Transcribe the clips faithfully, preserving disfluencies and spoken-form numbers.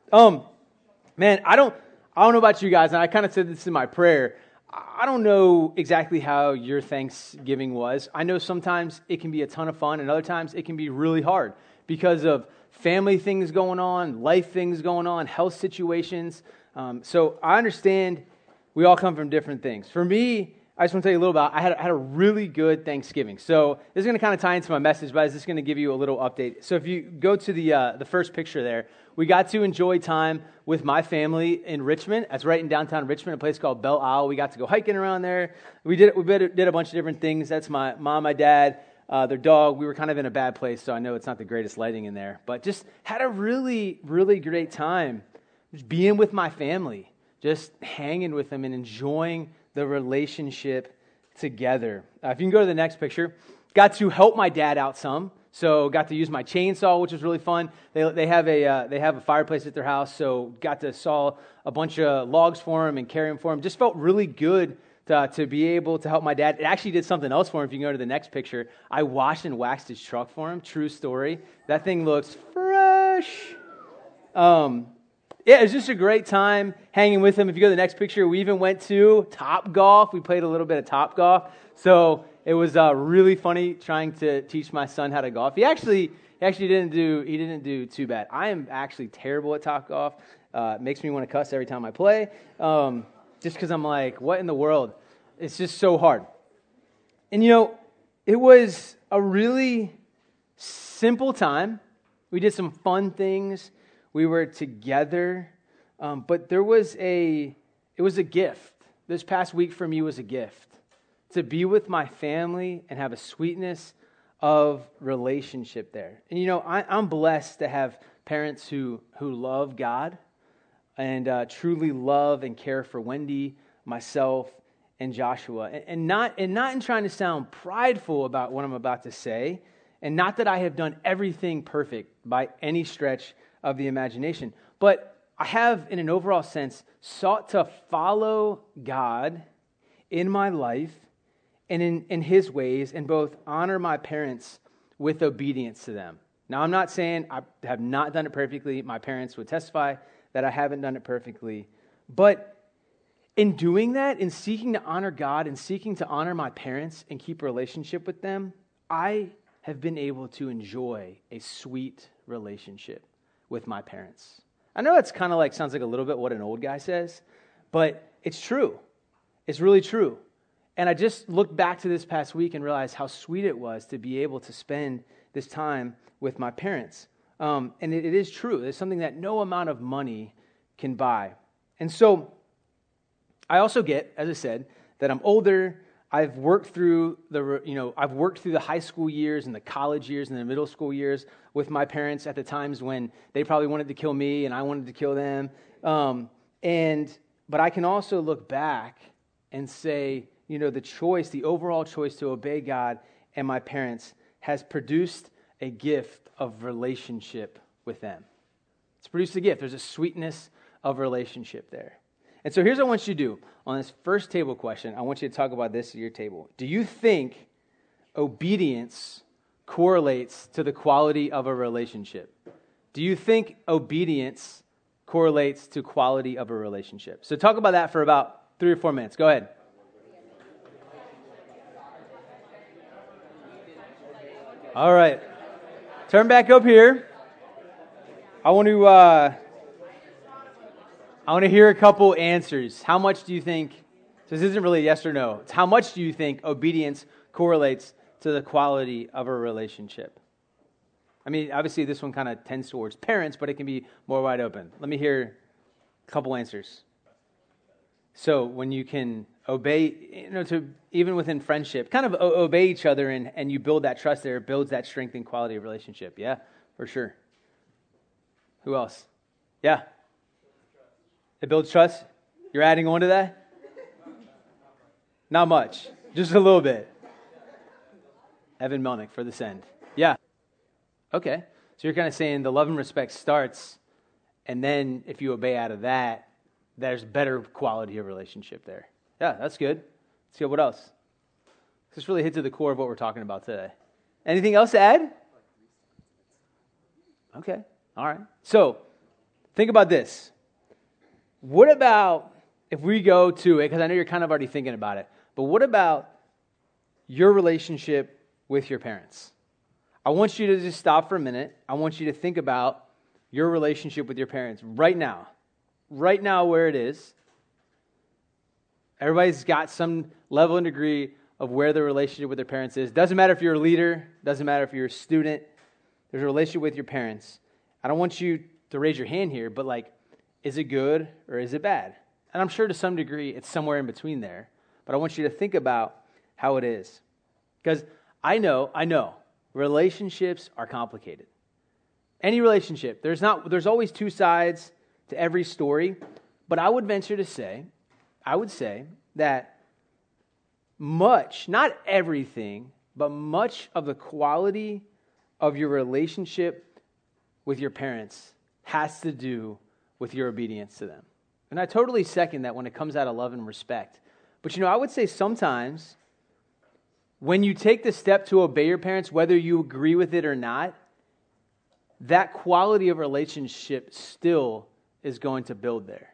Um, man, I don't, I don't know about you guys, and I kind of said this in my prayer. I don't know exactly how your Thanksgiving was. I know sometimes it can be a ton of fun, and other times it can be really hard because of family things going on, life things going on, health situations. Um, so I understand we all come from different things. For me, I just want to tell you a little about, I had, I had a really good Thanksgiving. So this is going to kind of tie into my message, but I was just going to give you a little update. So if you go to the uh, the first picture there, we got to enjoy time with my family in Richmond. That's right in downtown Richmond, a place called Belle Isle. We got to go hiking around there. We did we did, did a bunch of different things. That's my mom, my dad, uh, their dog. We were kind of in a bad place, so I know it's not the greatest lighting in there. But just had a really, really great time just being with my family, just hanging with them and enjoying the relationship together. Uh, if you can go to the next picture, got to help my dad out some. So got to use my chainsaw, which was really fun. They they have a uh, they have a fireplace at their house, so got to saw a bunch of logs for him and carry them for him. Just felt really good to, to be able to help my dad. It actually did something else for him. If you can go to the next picture, I washed and waxed his truck for him. True story. That thing looks fresh. Um. Yeah, it was just a great time hanging with him. If you go to the next picture, we even went to Top Golf. We played a little bit of Top Golf. So it was uh, really funny trying to teach my son how to golf. He actually he actually didn't do he didn't do too bad. I am actually terrible at Top Golf. Uh, it makes me want to cuss every time I play, um, just because I'm like, what in the world? It's just so hard. And you know, it was a really simple time. We did some fun things. We were together, um, but there was a, it was a gift. This past week for me was a gift. To be with my family and have a sweetness of relationship there. And you know, I, I'm blessed to have parents who, who love God and uh, truly love and care for Wendy, myself, and Joshua. And, and, not, and not in trying to sound prideful about what I'm about to say, and not that I have done everything perfect by any stretch of the imagination. But I have, in an overall sense, sought to follow God in my life and in, in His ways, and both honor my parents with obedience to them. Now, I'm not saying I have not done it perfectly. My parents would testify that I haven't done it perfectly. But in doing that, in seeking to honor God and seeking to honor my parents and keep a relationship with them, I have been able to enjoy a sweet relationship with my parents. I know it's kind of like, sounds like a little bit what an old guy says, but it's true. It's really true. And I just looked back to this past week and realized how sweet it was to be able to spend this time with my parents. Um, and it, it is true. It's something that no amount of money can buy. And so I also get, as I said, that I'm older. I've worked through the, you know, I've worked through the high school years and the college years and the middle school years with my parents at the times when they probably wanted to kill me and I wanted to kill them. Um, and, but I can also look back and say, you know, the choice, the overall choice to obey God and my parents has produced a gift of relationship with them. It's produced a gift. There's a sweetness of relationship there. And so here's what I want you to do. On this first table question, I want you to talk about this at your table. Do you think obedience correlates to the quality of a relationship? Do you think obedience correlates to quality of a relationship? So talk about that for about three or four minutes. Go ahead. All right. Turn back up here. I want to... Uh, I want to hear a couple answers. How much do you think, so this isn't really yes or no, it's how much do you think obedience correlates to the quality of a relationship? I mean, obviously this one kind of tends towards parents, but it can be more wide open. Let me hear a couple answers. So when you can obey, you know, to even within friendship, kind of o- obey each other and, and you build that trust there, it builds that strength and quality of relationship. Yeah, for sure. Who else? Yeah. It builds trust? You're adding on to that? Not much. Just a little bit. Evan Melnick for the send. Yeah. Okay. So you're kind of saying the love and respect starts, and then if you obey out of that, there's better quality of relationship there. Yeah, that's good. Let's see what else. This really hits to the core of what we're talking about today. Anything else to add? Okay. All right. So, think about this. What about if we go to it, because I know you're kind of already thinking about it, but what about your relationship with your parents? I want you to just stop for a minute. I want you to think about your relationship with your parents right now. Right now where it is. Everybody's got some level and degree of where their relationship with their parents is. Doesn't matter if you're a leader. Doesn't matter if you're a student. There's a relationship with your parents. I don't want you to raise your hand here, but like, is it good or is it bad? And I'm sure to some degree it's somewhere in between there. But I want you to think about how it is. Because I know, I know, relationships are complicated. Any relationship, there's not, there's always two sides to every story. But I would venture to say, I would say that much, not everything, but much of the quality of your relationship with your parents has to do with your obedience to them. And I totally second that when it comes out of love and respect. But you know, I would say sometimes when you take the step to obey your parents, whether you agree with it or not, that quality of relationship still is going to build there.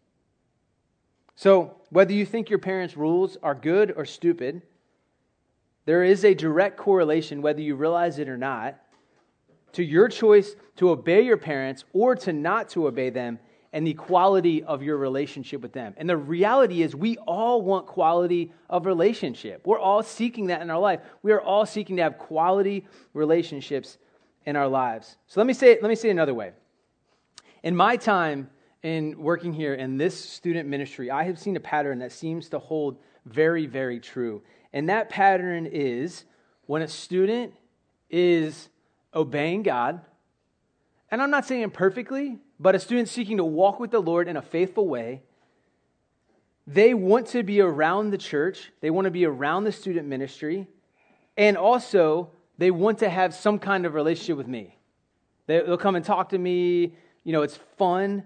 So whether you think your parents' rules are good or stupid, there is a direct correlation, whether you realize it or not, to your choice to obey your parents or to not to obey them and the quality of your relationship with them. And the reality is we all want quality of relationship. We're all seeking that in our life. We are all seeking to have quality relationships in our lives. So let me say, let me say it another way. In my time in working here in this student ministry, I have seen a pattern that seems to hold very, very true. And that pattern is when a student is obeying God, and I'm not saying perfectly, but a student seeking to walk with the Lord in a faithful way, they want to be around the church, they want to be around the student ministry, and also they want to have some kind of relationship with me. They, they'll come and talk to me, you know, it's fun.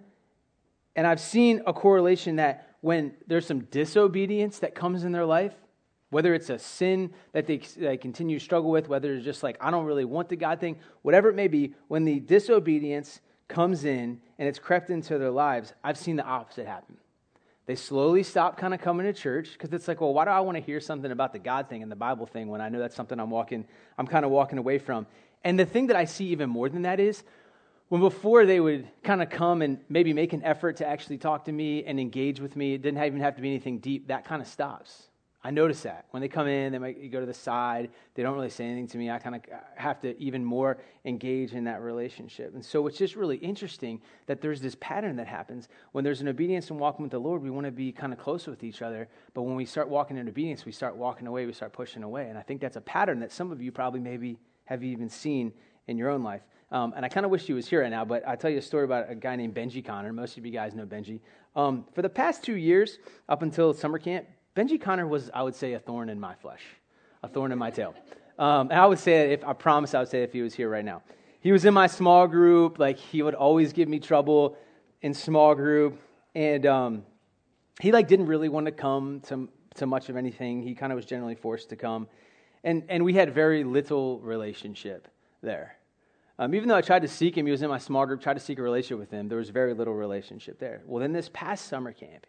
And I've seen a correlation that when there's some disobedience that comes in their life, whether it's a sin that they, they continue to struggle with, whether it's just like, I don't really want the God thing, whatever it may be, when the disobedience comes in and it's crept into their lives, I've seen the opposite happen. They slowly stop kind of coming to church because it's like, well, why do I want to hear something about the God thing and the Bible thing when I know that's something I'm walking, I'm kind of walking away from. And the thing that I see even more than that is when before they would kind of come and maybe make an effort to actually talk to me and engage with me, it didn't even have to be anything deep, that kind of stops. I notice that. When they come in, they might go to the side. They don't really say anything to me. I kind of have to even more engage in that relationship. And so it's just really interesting that there's this pattern that happens. When there's an obedience and walking with the Lord, we want to be kind of close with each other. But when we start walking in obedience, we start walking away, we start pushing away. And I think that's a pattern that some of you probably maybe have even seen in your own life. Um, and I kind of wish he was here right now, but I'll tell you a story about a guy named Benji Connor. Most of you guys know Benji. Um, for the past two years, up until summer camp, Benji Connor was, I would say, a thorn in my flesh, a thorn in my tail. Um, and I would say, if I promise, I would say if he was here right now. He was in my small group. Like, he would always give me trouble in small group. And um, he, like, didn't really want to come to, to much of anything. He kind of was generally forced to come. And, and we had very little relationship there. Um, even though I tried to seek him, he was in my small group, tried to seek a relationship with him, there was very little relationship there. Well, in this past summer camp,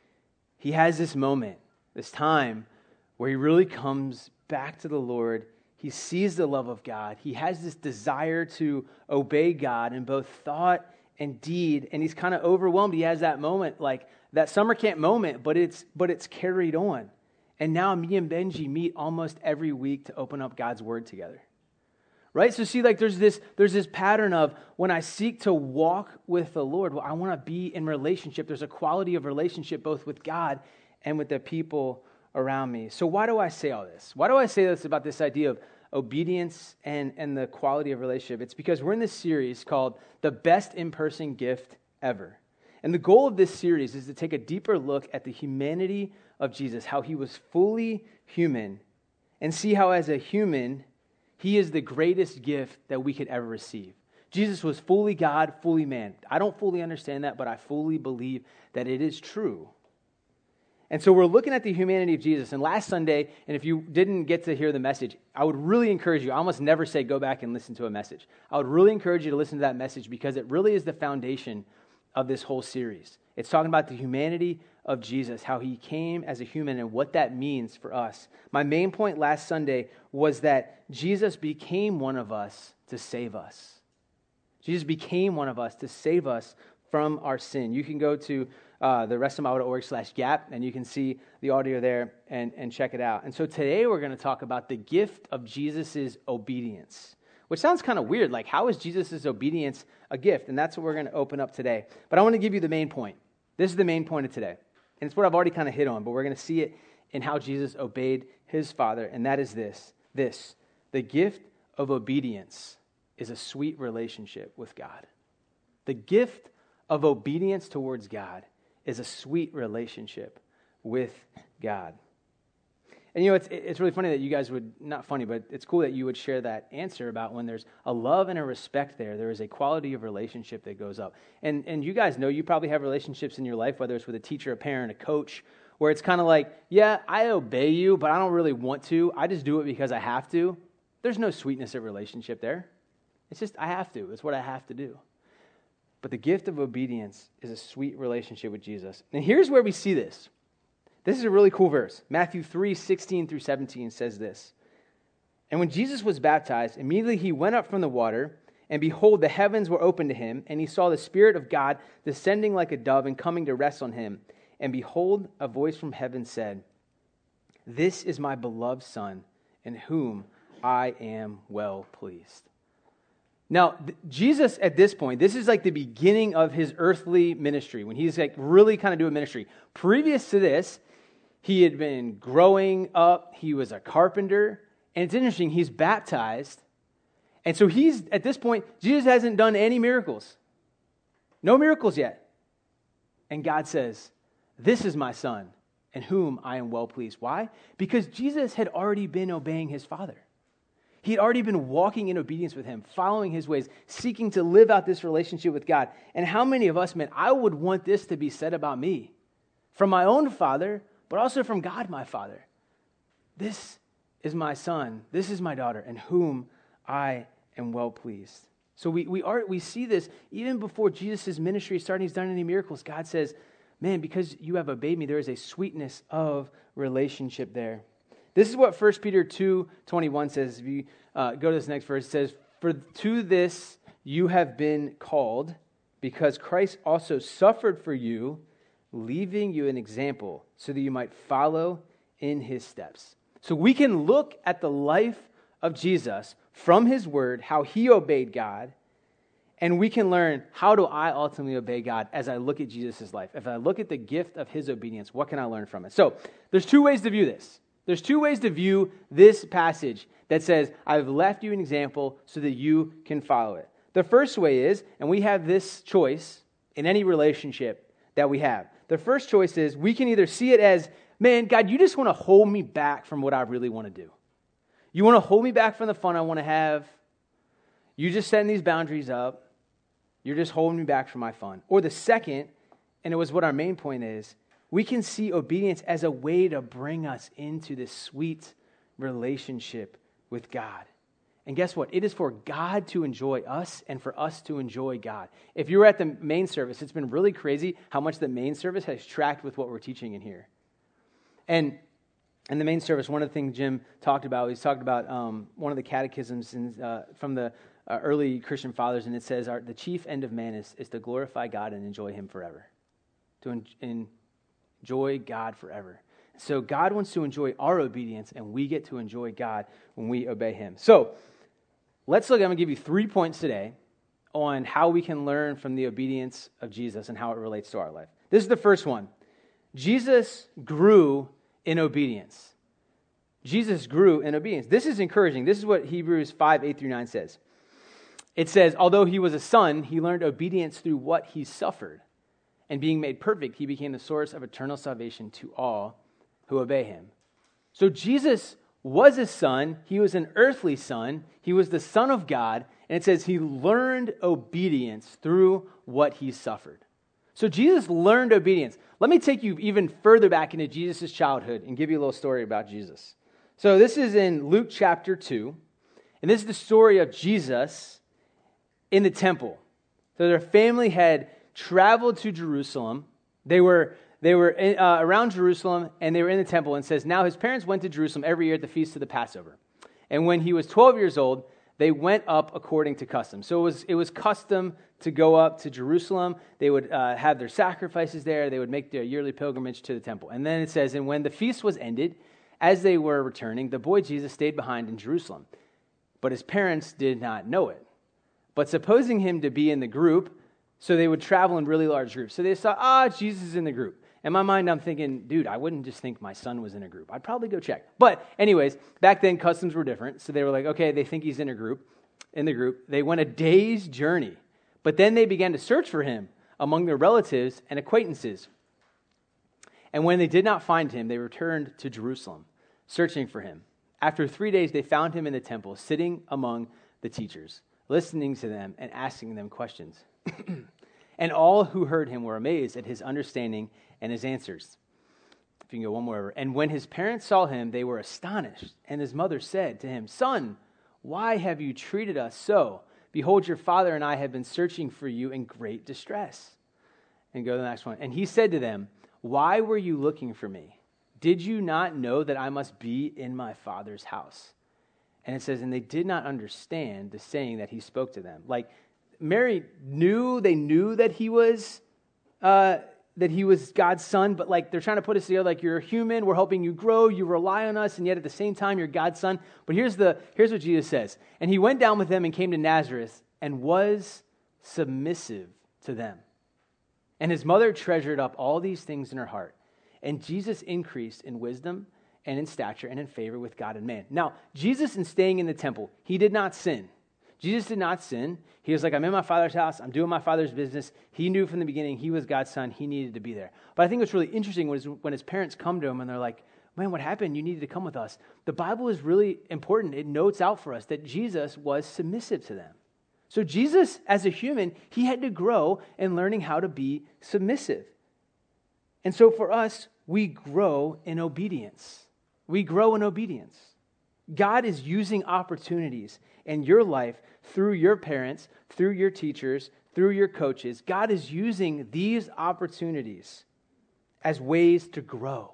he has this moment, this time where he really comes back to the Lord. He sees the love of God. He has this desire to obey God in both thought and deed, and he's kind of overwhelmed. He has that moment, like that summer camp moment, but it's but it's carried on. And now me and Benji meet almost every week to open up God's word together. Right? So see, like there's this there's this pattern of when I seek to walk with the Lord, well, I want to be in relationship. There's a quality of relationship both with God and with the people around me. So why do I say all this? Why do I say this about this idea of obedience and, and the quality of relationship? It's because we're in this series called The Best In-Person Gift Ever. And the goal of this series is to take a deeper look at the humanity of Jesus, how he was fully human, and see how as a human, he is the greatest gift that we could ever receive. Jesus was fully God, fully man. I don't fully understand that, but I fully believe that it is true. And so we're looking at the humanity of Jesus. And last Sunday, and if you didn't get to hear the message, I would really encourage you. I almost never say go back and listen to a message. I would really encourage you to listen to that message because it really is the foundation of this whole series. It's talking about the humanity of Jesus, how he came as a human and what that means for us. My main point last Sunday was that Jesus became one of us to save us. Jesus became one of us to save us from our sin. You can go to uh, the rest of my dot org slash gap and you can see the audio there and, and check it out. And so today we're going to talk about the gift of Jesus' obedience, which sounds kind of weird. Like, how is Jesus' obedience a gift? And that's what we're going to open up today. But I want to give you the main point. This is the main point of today. And it's what I've already kind of hit on, but we're going to see it in how Jesus obeyed his Father. And that is this, this, the gift of obedience is a sweet relationship with God. The gift of obedience towards God is a sweet relationship with God. And you know, it's it's really funny that you guys would, not funny, but it's cool that you would share that answer about when there's a love and a respect there, there is a quality of relationship that goes up. And and you guys know you probably have relationships in your life, whether it's with a teacher, a parent, a coach, where it's kind of like, yeah, I obey you, but I don't really want to. I just do it because I have to. There's no sweetness of relationship there. It's just, I have to. It's what I have to do. But the gift of obedience is a sweet relationship with Jesus. And here's where we see this. This is a really cool verse. Matthew three, sixteen through seventeen says this. And when Jesus was baptized, immediately he went up from the water, and behold, the heavens were opened to him, and he saw the Spirit of God descending like a dove and coming to rest on him. And behold, a voice from heaven said, "This is my beloved Son, in whom I am well pleased." Now, th- Jesus at this point, this is like the beginning of his earthly ministry, when he's like really kind of doing ministry. Previous to this, he had been growing up. He was a carpenter. And it's interesting, he's baptized. And so he's, at this point, Jesus hasn't done any miracles. No miracles yet. And God says, "This is my Son, in whom I am well pleased." Why? Because Jesus had already been obeying his Father. He had already been walking in obedience with him, following his ways, seeking to live out this relationship with God. And how many of us, man, I would want this to be said about me, from my own Father, but also from God, my Father. This is my Son, this is my daughter, in whom I am well pleased. So we we are we see this even before Jesus' ministry started, he's done any miracles. God says, man, because you have obeyed me, there is a sweetness of relationship there. This is what First Peter two twenty-one says. If you uh, go to this next verse, it says, "For to this you have been called, because Christ also suffered for you, leaving you an example, so that you might follow in his steps." So we can look at the life of Jesus from his word, how he obeyed God, and we can learn, how do I ultimately obey God as I look at Jesus' life? If I look at the gift of his obedience, what can I learn from it? So there's two ways to view this. There's two ways to view this passage that says, I've left you an example so that you can follow it. The first way is, and we have this choice in any relationship that we have. The first choice is, we can either see it as, man, God, you just want to hold me back from what I really want to do. You want to hold me back from the fun I want to have. You just setting these boundaries up. You're just holding me back from my fun. Or the second, and it was what our main point is, we can see obedience as a way to bring us into this sweet relationship with God. And guess what? It is for God to enjoy us and for us to enjoy God. If you were at the main service, it's been really crazy how much the main service has tracked with what we're teaching in here. And in the main service, one of the things Jim talked about, he's talked about um, one of the catechisms in, uh, from the uh, early Christian fathers, and it says, our, the chief end of man is, is to glorify God and enjoy him forever. To en- in, enjoy God forever. So God wants to enjoy our obedience, and we get to enjoy God when we obey him. So let's look, I'm going to give you three points today on how we can learn from the obedience of Jesus and how it relates to our life. This is the first one. Jesus grew in obedience. Jesus grew in obedience. This is encouraging. This is what Hebrews five, eight through nine says. It says, although he was a son, he learned obedience through what he suffered. And being made perfect, he became the source of eternal salvation to all who obey him. So Jesus was a son. He was an earthly son. He was the Son of God. And it says he learned obedience through what he suffered. So Jesus learned obedience. Let me take you even further back into Jesus' childhood and give you a little story about Jesus. So this is in Luke chapter two. And this is the story of Jesus in the temple. So their family had traveled to Jerusalem. They were they were in, uh, around Jerusalem, and they were in the temple. And it says, now his parents went to Jerusalem every year at the feast of the Passover. And when he was twelve years old, they went up according to custom. So it was it was custom to go up to Jerusalem. They would uh, have their sacrifices there. They would make their yearly pilgrimage to the temple. And then it says, and when the feast was ended, as they were returning, the boy Jesus stayed behind in Jerusalem. But his parents did not know it. But supposing him to be in the group, so they would travel in really large groups. So they saw, ah, Jesus is in the group. In my mind, I'm thinking, dude, I wouldn't just think my son was in a group. I'd probably go check. But anyways, back then, customs were different. So they were like, okay, they think he's in a group. In the group, they went a day's journey. But then they began to search for him among their relatives and acquaintances. And when they did not find him, they returned to Jerusalem, searching for him. After three days, they found him in the temple, sitting among the teachers, listening to them and asking them questions. And all who heard him were amazed at his understanding and his answers. If you can go one more over. And when his parents saw him, they were astonished. And his mother said to him, Son, why have you treated us so? Behold, your father and I have been searching for you in great distress. And go to the next one. And he said to them, why were you looking for me? Did you not know that I must be in my father's house? And it says, and they did not understand the saying that he spoke to them. Like, Mary knew, they knew that he was uh, that he was God's son, but like they're trying to put us together like you're a human, we're helping you grow, you rely on us, and yet at the same time you're God's son. But here's the here's what Jesus says. And he went down with them and came to Nazareth and was submissive to them. And his mother treasured up all these things in her heart. And Jesus increased in wisdom and in stature and in favor with God and man. Now, Jesus, in staying in the temple, he did not sin. Jesus did not sin. He was like, I'm in my Father's house. I'm doing my Father's business. He knew from the beginning he was God's son. He needed to be there. But I think what's really interesting was when his parents come to him and they're like, man, what happened? You needed to come with us. The Bible is really important. It notes out for us that Jesus was submissive to them. So Jesus, as a human, he had to grow in learning how to be submissive. And so for us, we grow in obedience. We grow in obedience. God is using opportunities in your life through your parents, through your teachers, through your coaches. God is using these opportunities as ways to grow.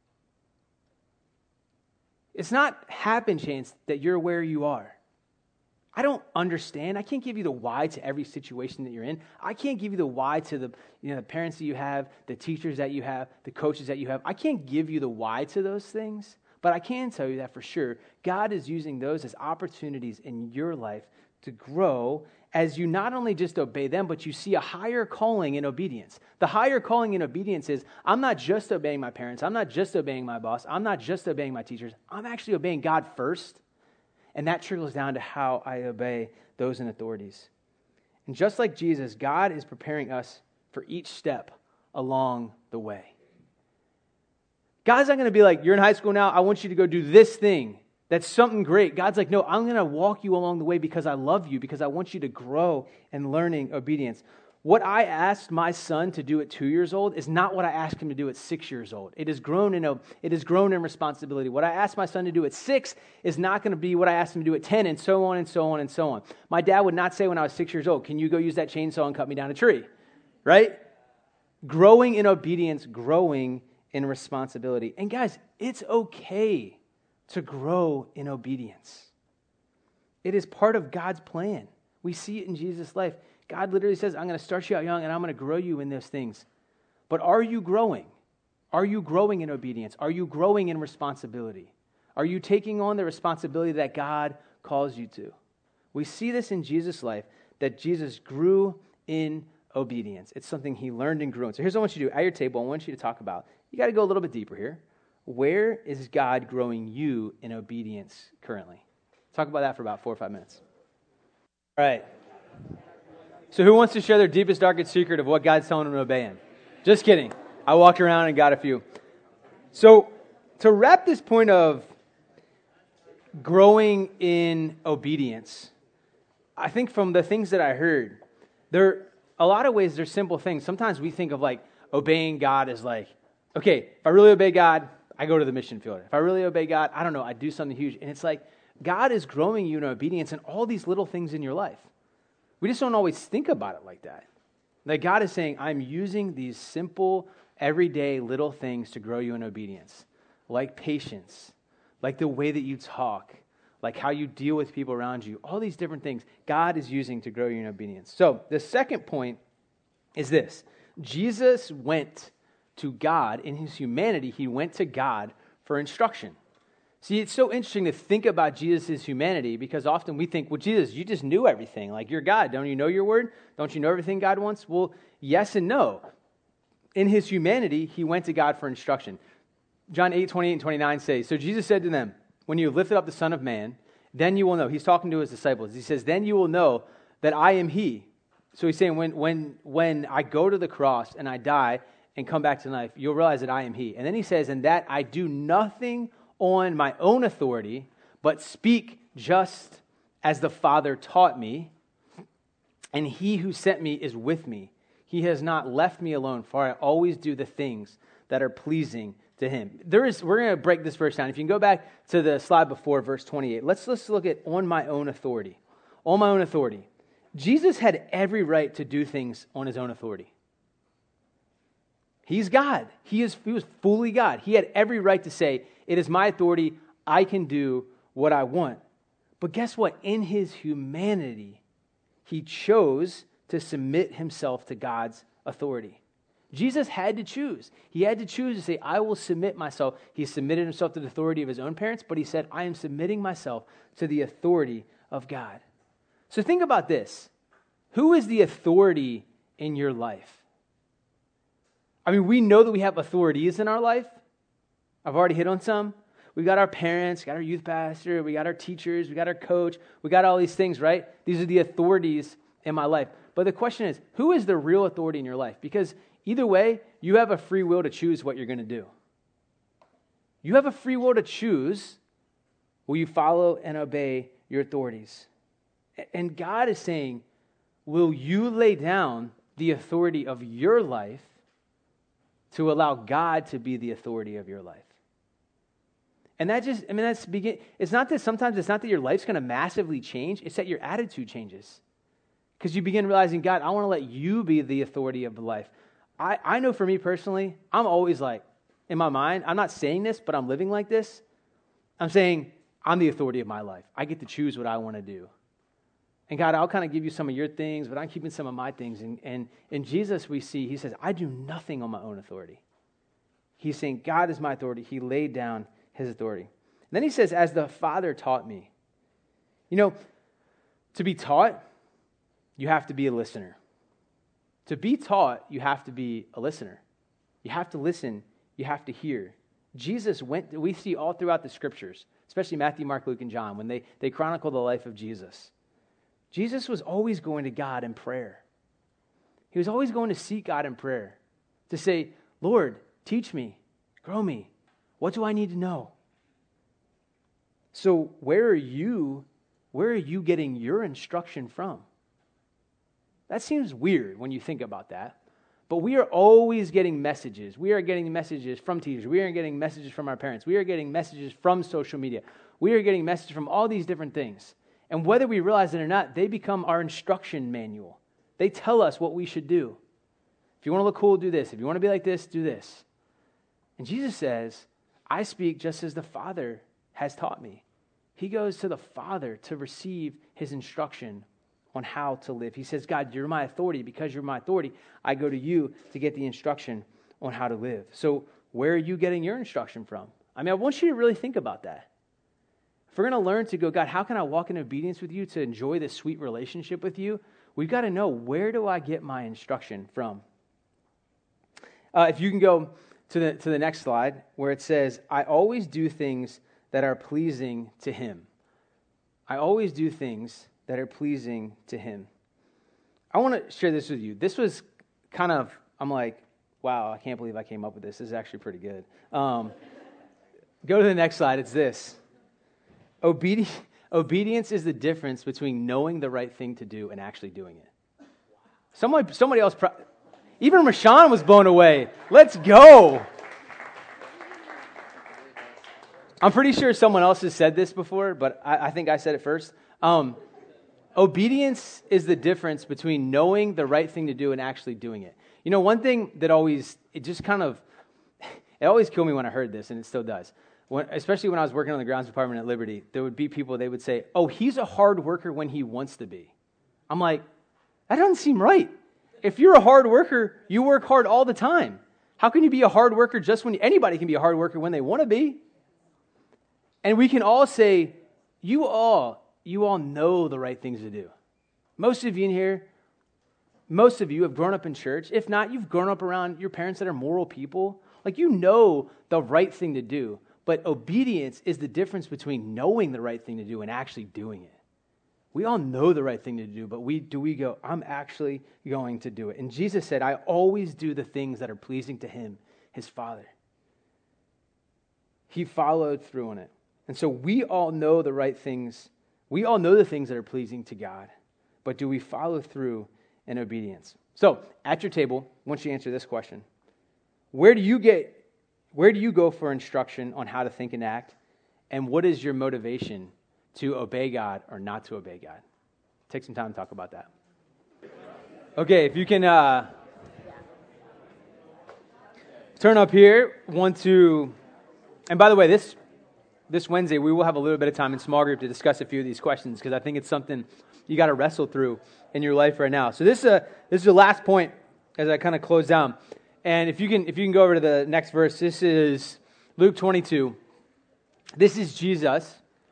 It's not happen chance that you're where you are. I don't understand. I can't give you the why to every situation that you're in. I can't give you the why to the, you know, the parents that you have, the teachers that you have, the coaches that you have. I can't give you the why to those things. But I can tell you that for sure, God is using those as opportunities in your life to grow as you not only just obey them, but you see a higher calling in obedience. The higher calling in obedience is, I'm not just obeying my parents. I'm not just obeying my boss. I'm not just obeying my teachers. I'm actually obeying God first. And that trickles down to how I obey those in authorities. And just like Jesus, God is preparing us for each step along the way. God's not going to be like, you're in high school now, I want you to go do this thing. That's something great. God's like, no, I'm going to walk you along the way because I love you, because I want you to grow in learning obedience. What I asked my son to do at two years old is not what I asked him to do at six years old. It has grown in a, it has grown in responsibility. What I asked my son to do at six is not going to be what I asked him to do at ten, and so on and so on and so on. My dad would not say when I was six years old, can you go use that chainsaw and cut me down a tree? Right? Growing in obedience, growing in responsibility. And guys, it's okay to grow in obedience. It is part of God's plan. We see it in Jesus' life. God literally says, I'm going to start you out young and I'm going to grow you in those things. But are you growing? Are you growing in obedience? Are you growing in responsibility? Are you taking on the responsibility that God calls you to? We see this in Jesus' life, that Jesus grew in obedience. It's something he learned and grew in. So here's what I want you to do. At your table, I want you to talk about, you got to go a little bit deeper here. Where is God growing you in obedience currently? Talk about that for about four or five minutes. All right. So who wants to share their deepest, darkest secret of what God's telling them to obey in? Just kidding. I walked around and got a few. So to wrap this point of growing in obedience, I think from the things that I heard, there a lot of ways they're simple things. Sometimes we think of like obeying God as like, okay, if I really obey God, I go to the mission field. If I really obey God, I don't know, I do something huge. And it's like God is growing you in obedience in all these little things in your life. We just don't always think about it like that. That God is saying, I'm using these simple, everyday little things to grow you in obedience, like patience, like the way that you talk, like how you deal with people around you, all these different things God is using to grow you in obedience. So the second point is this. Jesus went to God in his humanity. He went to God for instruction. See, it's so interesting to think about Jesus' humanity because often we think, well, Jesus, you just knew everything. Like, you're God. Don't you know your word? Don't you know everything God wants? Well, yes and no. In his humanity, he went to God for instruction. John eight, twenty-eight and twenty-nine says, so Jesus said to them, when you have lifted up the Son of Man, then you will know. He's talking to his disciples. He says, then you will know that I am he. So he's saying, when, when, when I go to the cross and I die and come back to life, you'll realize that I am he. And then he says, and that I do nothing on my own authority, but speak just as the Father taught me, and he who sent me is with me. He has not left me alone, for I always do the things that are pleasing to him. There is, we're going to break this verse down. If you can go back to the slide before, verse twenty-eight. Let's, let's look at on my own authority. On my own authority. Jesus had every right to do things on his own authority. He's God. He is. He was fully God. He had every right to say, it is my authority. I can do what I want. But guess what? In his humanity, he chose to submit himself to God's authority. Jesus had to choose. He had to choose to say, I will submit myself. He submitted himself to the authority of his own parents, but he said, I am submitting myself to the authority of God. So think about this. Who is the authority in your life? I mean, we know that we have authorities in our life. I've already hit on some. We got our parents, got our youth pastor, we got our teachers, we got our coach, we got all these things, right? These are the authorities in my life. But the question is, who is the real authority in your life? Because either way, you have a free will to choose what you're going to do. You have a free will to choose, will you follow and obey your authorities? And God is saying, will you lay down the authority of your life to allow God to be the authority of your life? And that just, I mean, that's begin. It's not that sometimes it's not that your life's going to massively change. It's that your attitude changes. Because you begin realizing, God, I want to let you be the authority of the life. I, I know for me personally, I'm always like, in my mind, I'm not saying this, but I'm living like this. I'm saying, I'm the authority of my life. I get to choose what I want to do. And God, I'll kind of give you some of your things, but I'm keeping some of my things. And, and in Jesus, we see, he says, I do nothing on my own authority. He's saying, God is my authority. He laid down his authority. And then he says, as the Father taught me. You know, to be taught, you have to be a listener. To be taught, you have to be a listener. You have to listen. You have to hear. Jesus went, we see all throughout the scriptures, especially Matthew, Mark, Luke, and John, when they, they chronicle the life of Jesus. Jesus was always going to God in prayer. He was always going to seek God in prayer to say, Lord, teach me, grow me. What do I need to know? So where are you, where are you getting your instruction from? That seems weird when you think about that. But we are always getting messages. We are getting messages from teachers. We are getting messages from our parents. We are getting messages from social media. We are getting messages from all these different things. And whether we realize it or not, they become our instruction manual. They tell us what we should do. If you want to look cool, do this. If you want to be like this, do this. And Jesus says, I speak just as the Father has taught me. He goes to the Father to receive his instruction on how to live. He says, God, you're my authority. Because you're my authority, I go to you to get the instruction on how to live. So where are you getting your instruction from? I mean, I want you to really think about that. If we're going to learn to go, God, how can I walk in obedience with you to enjoy this sweet relationship with you? We've got to know, where do I get my instruction from? Uh, if you can go to the to the next slide, where it says, I always do things that are pleasing to him. I always do things that are pleasing to him. I want to share this with you. This was kind of, I'm like, wow, I can't believe I came up with this. This is actually pretty good. Um, go to the next slide. It's this. Obedi- obedience is the difference between knowing the right thing to do and actually doing it. Someone, somebody else, pro- even Rashawn was blown away. Let's go. I'm pretty sure someone else has said this before, but I, I think I said it first. Um, Obedience is the difference between knowing the right thing to do and actually doing it. You know, one thing that always, it just kind of, it always killed me when I heard this, and it still does. When, especially when I was working on the grounds department at Liberty, there would be people, they would say, oh, he's a hard worker when he wants to be. I'm like, that doesn't seem right. If you're a hard worker, you work hard all the time. How can you be a hard worker just when, anybody can be a hard worker when they want to be? And we can all say, you all, you all know the right things to do. Most of you in here, most of you have grown up in church. If not, you've grown up around your parents that are moral people. Like, you know the right thing to do. But obedience is the difference between knowing the right thing to do and actually doing it. We all know the right thing to do, but we do we go, I'm actually going to do it. And Jesus said, I always do the things that are pleasing to him, his Father. He followed through on it. And so we all know the right things. We all know the things that are pleasing to God. But do we follow through in obedience? So, at your table, I want you to answer this question. Where do you get Where do you go for instruction on how to think and act? And what is your motivation to obey God or not to obey God? Take some time to talk about that. Okay, if you can uh, turn up here, want to, and by the way, this this Wednesday we will have a little bit of time in small group to discuss a few of these questions because I think it's something you got to wrestle through in your life right now. So this uh, this is the last point as I kind of close down. And if you can if you can go over to the next verse, this is Luke twenty-two. This is Jesus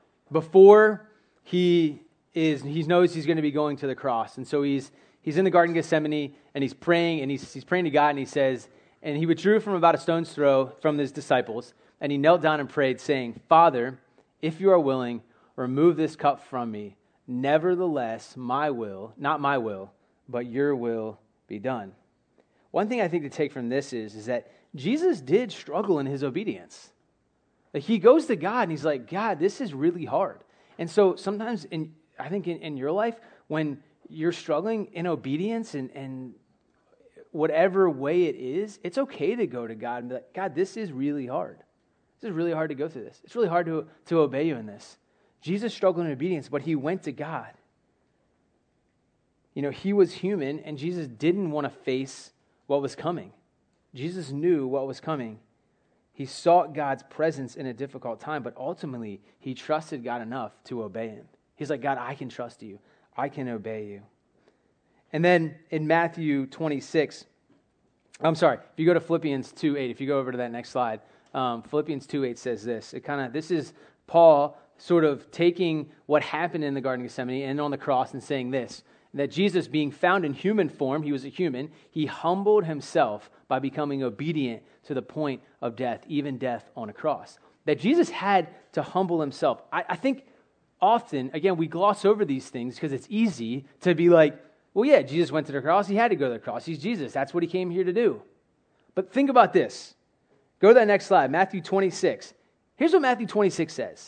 before he is he knows he's going to be going to the cross. And so he's he's in the Garden of Gethsemane and he's praying and he's he's praying to God and he says, and he withdrew from about a stone's throw from his disciples, and he knelt down and prayed, saying, Father, if you are willing, remove this cup from me. Nevertheless, my will, not my will, but your will be done. One thing I think to take from this is, is that Jesus did struggle in his obedience. Like, he goes to God and he's like, God, this is really hard. And so sometimes, in I think in, in your life, when you're struggling in obedience and, and whatever way it is, it's okay to go to God and be like, God, this is really hard. This is really hard to go through this. It's really hard to, to obey you in this. Jesus struggled in obedience, but he went to God. You know, he was human and Jesus didn't want to face what was coming. Jesus knew what was coming. He sought God's presence in a difficult time, but ultimately he trusted God enough to obey him. He's like, God, I can trust you. I can obey you. And then in Matthew twenty-six, I'm sorry, if you go to Philippians two eight, if you go over to that next slide, um, Philippians two eight says this. It kind of this is Paul sort of taking what happened in the Garden of Gethsemane and on the cross and saying this, that Jesus, being found in human form, he was a human, he humbled himself by becoming obedient to the point of death, even death on a cross. That Jesus had to humble himself. I, I think often, again, we gloss over these things because it's easy to be like, well, yeah, Jesus went to the cross. He had to go to the cross. He's Jesus. That's what he came here to do. But think about this. Go to that next slide, Matthew twenty-six. Here's what Matthew twenty-six says.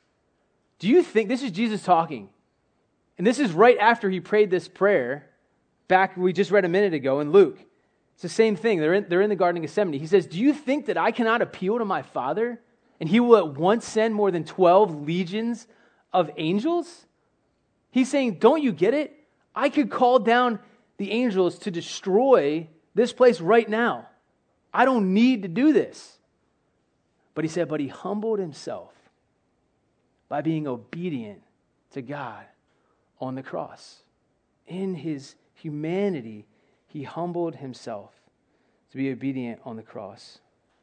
Do you think, this is Jesus talking, and this is right after he prayed this prayer, back we just read a minute ago in Luke. It's the same thing. They're in, they're in the Garden of Gethsemane. He says, do you think that I cannot appeal to my Father, and he will at once send more than twelve legions of angels? He's saying, don't you get it? I could call down the angels to destroy this place right now. I don't need to do this. But he said, but he humbled himself by being obedient to God on the cross. In his humanity, he humbled himself to be obedient on the cross.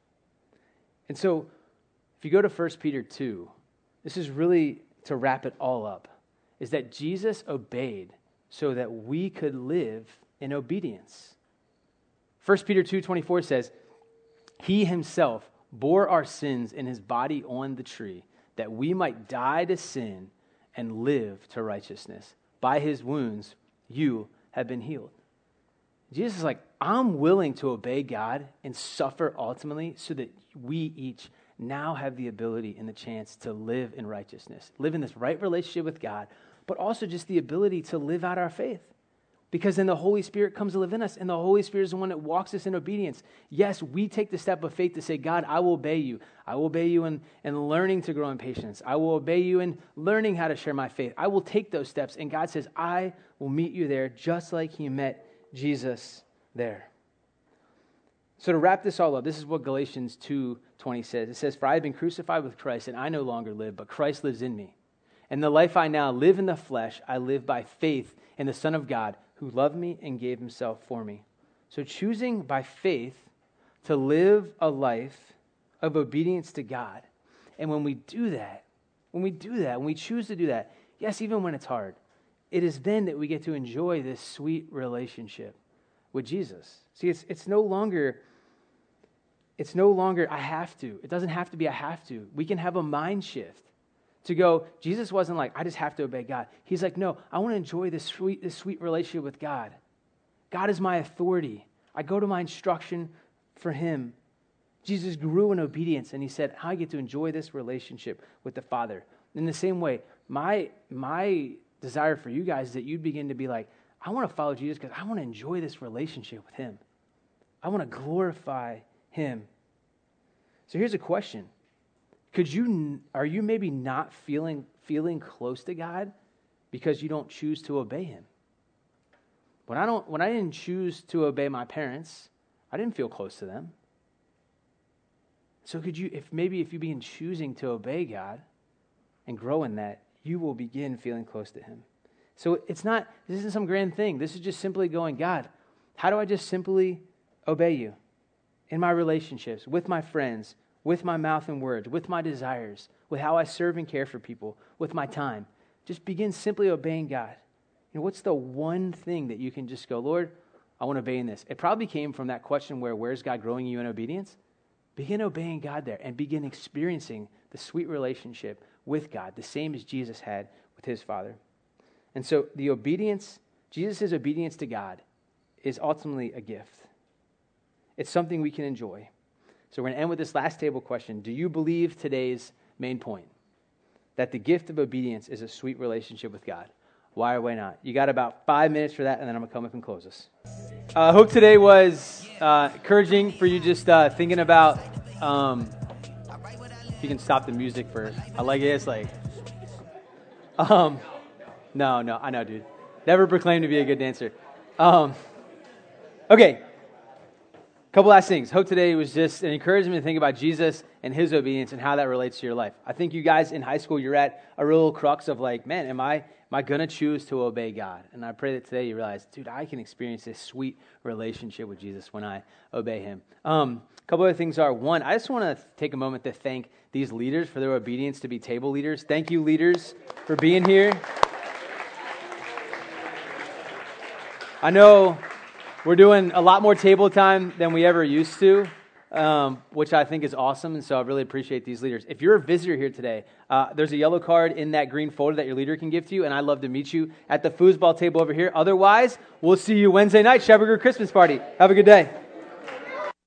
And so, if you go to First Peter two, this is really to wrap it all up, is that Jesus obeyed so that we could live in obedience. First Peter two twenty-four says, he himself bore our sins in his body on the tree, that we might die to sin and live to righteousness. By his wounds, you have been healed. Jesus is like, I'm willing to obey God and suffer ultimately so that we each now have the ability and the chance to live in righteousness, live in this right relationship with God, but also just the ability to live out our faith. Because then the Holy Spirit comes to live in us, and the Holy Spirit is the one that walks us in obedience. Yes, we take the step of faith to say, God, I will obey you. I will obey you in, in learning to grow in patience. I will obey you in learning how to share my faith. I will take those steps, and God says, I will meet you there just like he met Jesus there. So to wrap this all up, this is what Galatians two twenty says. It says, for I have been crucified with Christ, and I no longer live, but Christ lives in me. And the life I now live in the flesh, I live by faith in the Son of God, who loved me and gave himself for me. So choosing by faith to live a life of obedience to God. And when we do that, when we do that, when we choose to do that, yes, even when it's hard, it is then that we get to enjoy this sweet relationship with Jesus. See, it's it's no longer, it's no longer I have to. It doesn't have to be I have to. We can have a mind shift. To go, Jesus wasn't like, I just have to obey God. He's like, no, I want to enjoy this sweet, this sweet relationship with God. God is my authority. I go to my instruction for him. Jesus grew in obedience, and he said, I get to enjoy this relationship with the Father. In the same way, my, my desire for you guys is that you'd begin to be like, I want to follow Jesus because I want to enjoy this relationship with him. I want to glorify him. So here's a question. Could you, are you maybe not feeling feeling close to God because you don't choose to obey him? When I don't, when I didn't choose to obey my parents, I didn't feel close to them. So could you, if maybe if you begin choosing to obey God and grow in that, you will begin feeling close to him. So it's not, this isn't some grand thing. This is just simply going, God, how do I just simply obey you in my relationships, with my friends, with my mouth and words, with my desires, with how I serve and care for people, with my time? Just begin simply obeying God. You know, what's the one thing that you can just go, Lord, I want to obey in this? It probably came from that question where, where's God growing you in obedience? Begin obeying God there and begin experiencing the sweet relationship with God, the same as Jesus had with his Father. And so the obedience, Jesus' obedience to God is ultimately a gift. It's something we can enjoy. So we're going to end with this last table question. Do you believe today's main point? That the gift of obedience is a sweet relationship with God. Why or why not? You got about five minutes for that, and then I'm going to come up and close us. I uh, hope today was uh, encouraging for you, just uh, thinking about, um, if you can stop the music first. I like it. It's like, um, no, no, I know, dude. Never proclaimed to be a good dancer. Um, okay. Couple last things. Hope today was just an encouragement to think about Jesus and his obedience and how that relates to your life. I think you guys in high school, you're at a real crux of like, man, am I am I going to choose to obey God? And I pray that today you realize, dude, I can experience this sweet relationship with Jesus when I obey him. Um, a couple other things are, one, I just want to take a moment to thank these leaders for their obedience to be table leaders. Thank you, leaders, for being here. I know we're doing a lot more table time than we ever used to, um, which I think is awesome, and so I really appreciate these leaders. If you're a visitor here today, uh, there's a yellow card in that green folder that your leader can give to you, and I'd love to meet you at the foosball table over here. Otherwise, we'll see you Wednesday night, Shepherd Christmas Party. Have a good day.